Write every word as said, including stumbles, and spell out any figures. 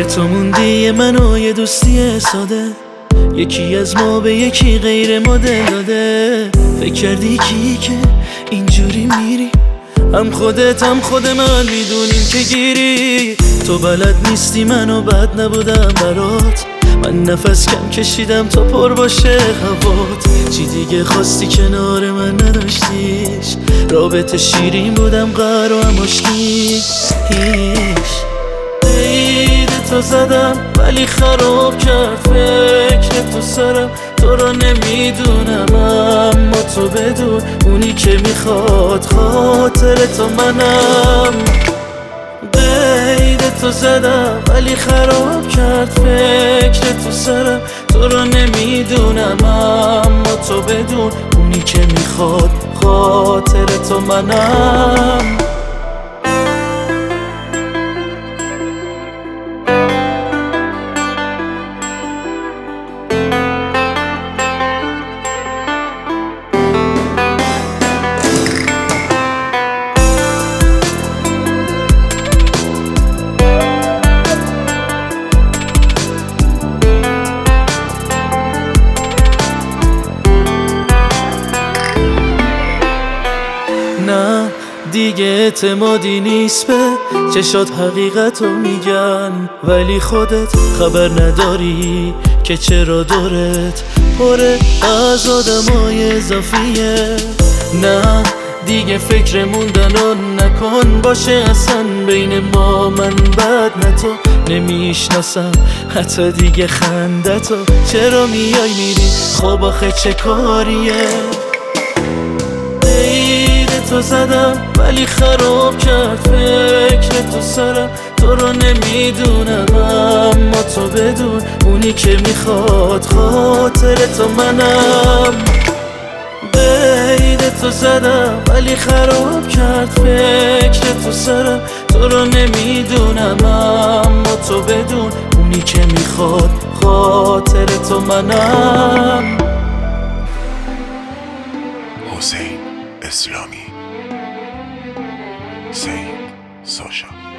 یه تو موندی من و یه دوستی ساده، یکی از ما به یکی غیر مدل داده. فکر کردی کی که اینجوری میری، هم خودت هم خود من میدونیم که گیری. تو بلد نیستی منو بد نبودم برات، من نفس کم کشیدم تا پر باشه هوات. چی دیگه خواستی کنار من نداشتیش، رابطه شیرین بودم قرار و هم آشتی. هیچ عید تو زدم ولی خراب کرد فکر تو سرم، تو رو نمیدونم اما تو بدون اونی که میخواد خاطر تو منم. قید تو زدم ولی خراب کرد فکر تو سرم، تو رو نمیدونم اما تو بدون اونی که میخواد خاطر تو منم. نه دیگه اعتمادی نیست به چشات حقیقتو میگن، ولی خودت خبر نداری که چرا دورت پره از آدمای اضافیه. نه دیگه فکر موندنو نکن باشه اصلا بین ما، من بد نه تو نمیشناسم حتی دیگه خندتو. چرا میای میری خب آخه چه کاریه. تو زدم ولی خراب کرد فکر تو سرم، تو رو نمیدونم اما تو بدون اونی که میخواد خاطر تو منم. قید تو زدم ولی خراب کرد فکر تو سرم، تو رو نمیدونم اما تو بدون اونی که میخواد خاطر تو منم. حسین اسلامی، سید ساشا.